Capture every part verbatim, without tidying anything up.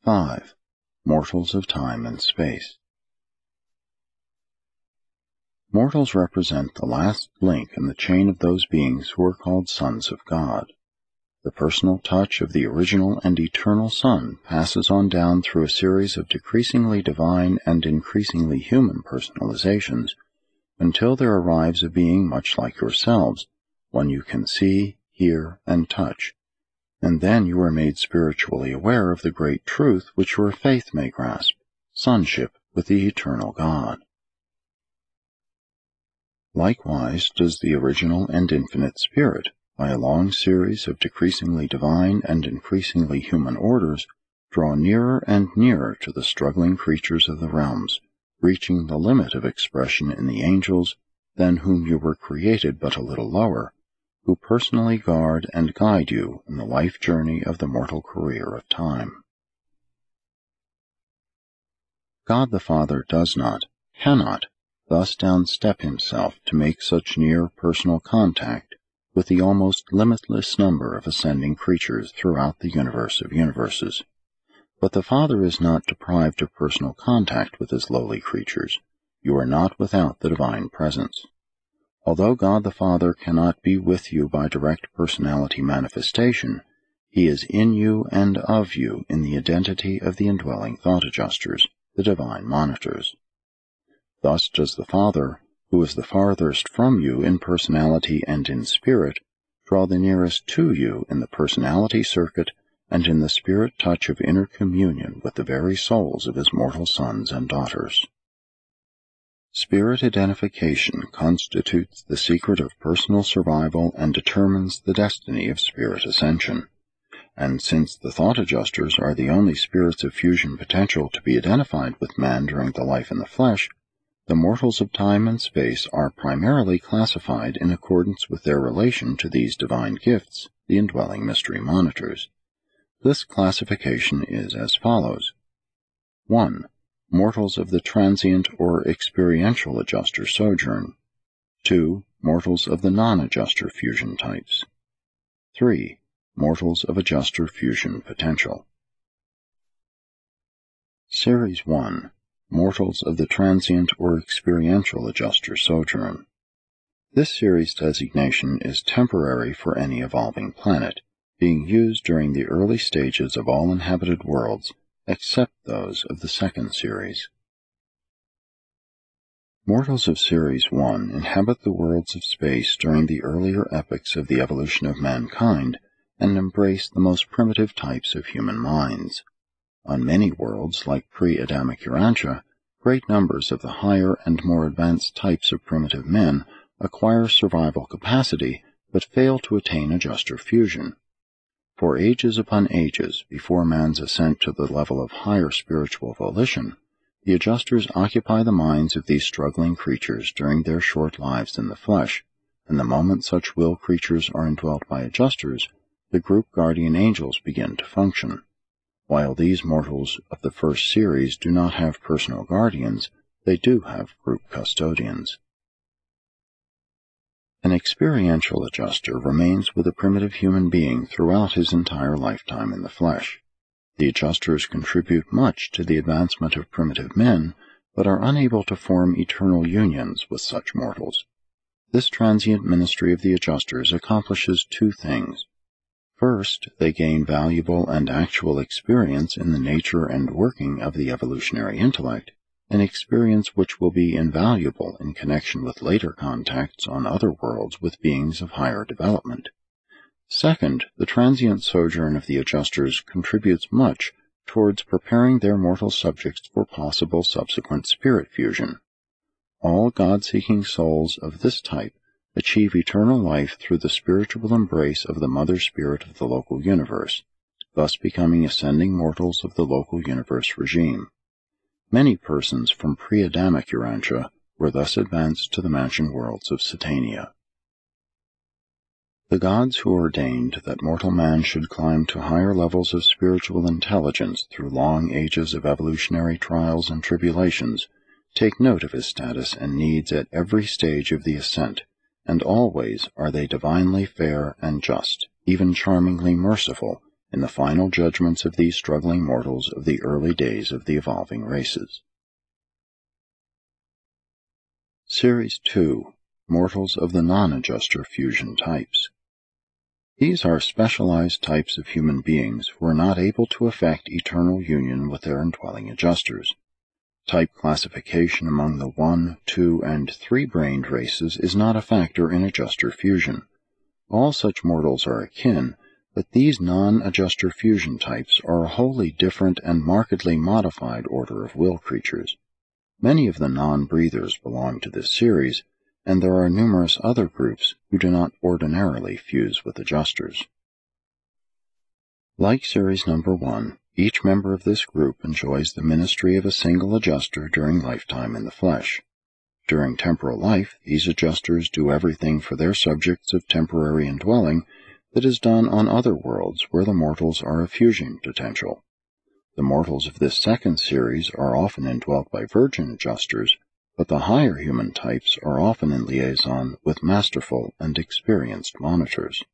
five. Mortals of Time and Space. Mortals represent the last link in the chain of those beings who are called sons of God. The personal touch of the original and eternal Son passes on down through a series of decreasingly divine and increasingly human personalizations until there arrives a being much like yourselves, one you can see, hear, and touch, and then you are made spiritually aware of the great truth which your faith may grasp, sonship with the eternal God. Likewise does the original and infinite Spirit, by a long series of decreasingly divine and increasingly human orders, draw nearer and nearer to the struggling creatures of the realms, reaching the limit of expression in the angels, than whom you were created but a little lower, who personally guard and guide you in the life journey of the mortal career of time. God the Father does not, cannot, thus downstep himself to make such near personal contact with the almost limitless number of ascending creatures throughout the universe of universes. But the Father is not deprived of personal contact with his lowly creatures. You are not without the divine presence. Although God the Father cannot be with you by direct personality manifestation, he is in you and of you in the identity of the indwelling thought adjusters, the divine monitors. Thus does the Father, who is the farthest from you in personality and in spirit, draw the nearest to you in the personality circuit and in the spirit touch of inner communion with the very souls of his mortal sons and daughters. Spirit identification constitutes the secret of personal survival and determines the destiny of spirit ascension. And since the thought adjusters are the only spirits of fusion potential to be identified with man during the life in the flesh, the mortals of time and space are primarily classified in accordance with their relation to these divine gifts, the indwelling mystery monitors. This classification is as follows. one. Mortals of the transient or experiential adjuster sojourn. two. Mortals of the non-adjuster fusion types. three. Mortals of adjuster fusion potential. Series one. Mortals of the transient or experiential adjuster sojourn. This series designation is temporary for any evolving planet, being used during the early stages of all inhabited worlds, except those of the second series. Mortals of Series one inhabit the worlds of space during the earlier epochs of the evolution of mankind and embrace the most primitive types of human minds. On many worlds, like pre-Adamic Urantia, great numbers of the higher and more advanced types of primitive men acquire survival capacity but fail to attain adjuster fusion. For ages upon ages, before man's ascent to the level of higher spiritual volition, the adjusters occupy the minds of these struggling creatures during their short lives in the flesh, and the moment such will creatures are indwelt by adjusters, the group guardian angels begin to function. While these mortals of the first series do not have personal guardians, they do have group custodians. An experiential adjuster remains with a primitive human being throughout his entire lifetime in the flesh. The adjusters contribute much to the advancement of primitive men, but are unable to form eternal unions with such mortals. This transient ministry of the adjusters accomplishes two things. First, they gain valuable and actual experience in the nature and working of the evolutionary intellect, an experience which will be invaluable in connection with later contacts on other worlds with beings of higher development. Second, the transient sojourn of the adjusters contributes much towards preparing their mortal subjects for possible subsequent spirit fusion. All God-seeking souls of this type achieve eternal life through the spiritual embrace of the mother spirit of the local universe, thus becoming ascending mortals of the local universe regime. Many persons from pre-Adamic Urantia were thus advanced to the mansion worlds of Satania. The gods who ordained that mortal man should climb to higher levels of spiritual intelligence through long ages of evolutionary trials and tribulations take note of his status and needs at every stage of the ascent, and always are they divinely fair and just, even charmingly merciful, in the final judgments of these struggling mortals of the early days of the evolving races. Series two. Mortals of the Non-Adjuster Fusion Types. These are specialized types of human beings who are not able to effect eternal union with their indwelling adjusters. Type classification among the one, two, and three-brained races is not a factor in adjuster fusion. All such mortals are akin, but these non-adjuster fusion types are a wholly different and markedly modified order of will creatures. Many of the non-breathers belong to this series, and there are numerous other groups who do not ordinarily fuse with adjusters. Like series number one, each member of this group enjoys the ministry of a single adjuster during lifetime in the flesh. During temporal life, these adjusters do everything for their subjects of temporary indwelling that is done on other worlds where the mortals are of fusion potential. The mortals of this second series are often indwelt by virgin adjusters, but the higher human types are often in liaison with masterful and experienced monitors.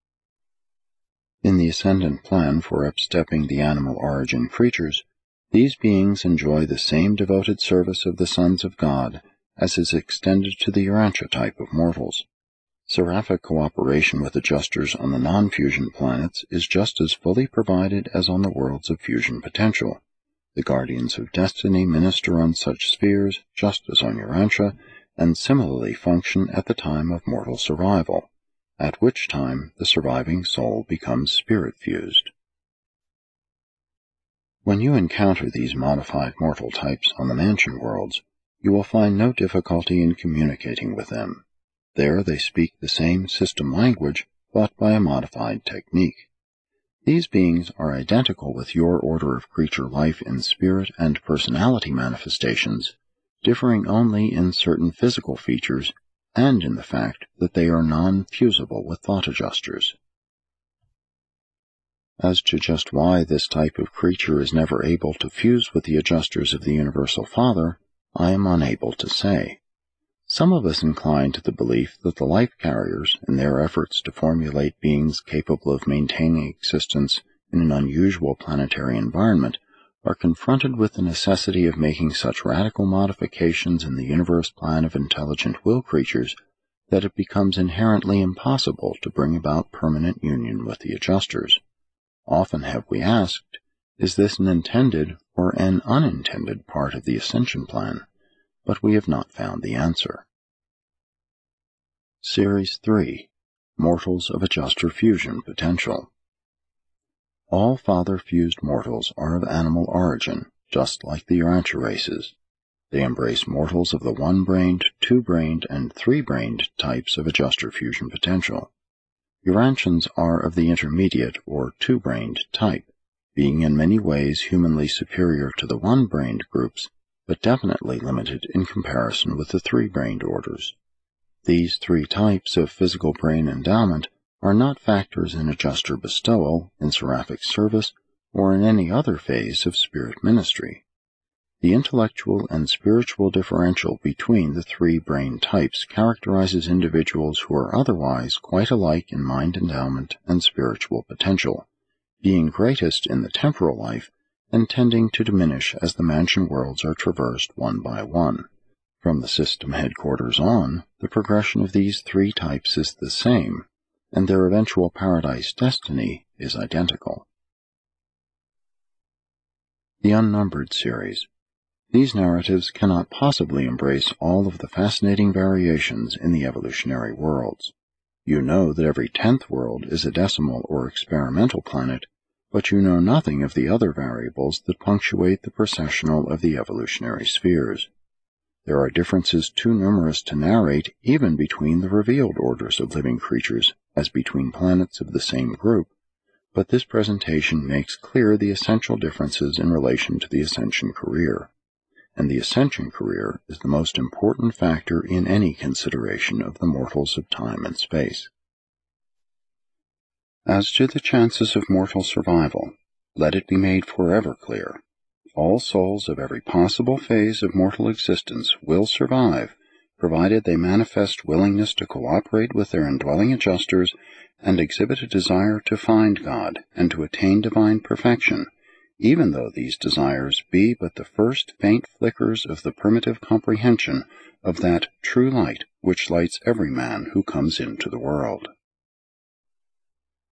In the ascendant plan for upstepping the animal origin creatures, these beings enjoy the same devoted service of the sons of God as is extended to the Urantia type of mortals. Seraphic cooperation with adjusters on the non-fusion planets is just as fully provided as on the worlds of fusion potential. The guardians of destiny minister on such spheres just as on Urantia, and similarly function at the time of mortal survival, at which time the surviving soul becomes spirit-fused. When you encounter these modified mortal types on the mansion worlds, you will find no difficulty in communicating with them. There they speak the same system language, but by a modified technique. These beings are identical with your order of creature life in spirit and personality manifestations, differing only in certain physical features and in the fact that they are non-fusible with thought adjusters. As to just why this type of creature is never able to fuse with the adjusters of the Universal Father, I am unable to say. Some of us incline to the belief that the life carriers, in their efforts to formulate beings capable of maintaining existence in an unusual planetary environment, are confronted with the necessity of making such radical modifications in the universe plan of intelligent will creatures that it becomes inherently impossible to bring about permanent union with the adjusters. Often have we asked, is this an intended or an unintended part of the ascension plan? But we have not found the answer. Series three. Mortals of Adjuster Fusion Potential. All father-fused mortals are of animal origin, just like the Urantia races. They embrace mortals of the one-brained, two-brained, and three-brained types of adjuster fusion potential. Urantians are of the intermediate or two-brained type, being in many ways humanly superior to the one-brained groups, but definitely limited in comparison with the three-brained orders. These three types of physical brain endowment are not factors in adjuster bestowal, in seraphic service, or in any other phase of spirit ministry. The intellectual and spiritual differential between the three brain types characterizes individuals who are otherwise quite alike in mind endowment and spiritual potential, being greatest in the temporal life and tending to diminish as the mansion worlds are traversed one by one. From the system headquarters on, the progression of these three types is the same, and their eventual paradise destiny is identical. The Unnumbered Series. These narratives cannot possibly embrace all of the fascinating variations in the evolutionary worlds. You know that every tenth world is a decimal or experimental planet, but you know nothing of the other variables that punctuate the processional of the evolutionary spheres. There are differences too numerous to narrate even between the revealed orders of living creatures as between planets of the same group, but this presentation makes clear the essential differences in relation to the ascension career, and the ascension career is the most important factor in any consideration of the mortals of time and space. As to the chances of mortal survival, let it be made forever clear. All souls of every possible phase of mortal existence will survive, provided they manifest willingness to cooperate with their indwelling adjusters and exhibit a desire to find God and to attain divine perfection, even though these desires be but the first faint flickers of the primitive comprehension of that true light which lights every man who comes into the world.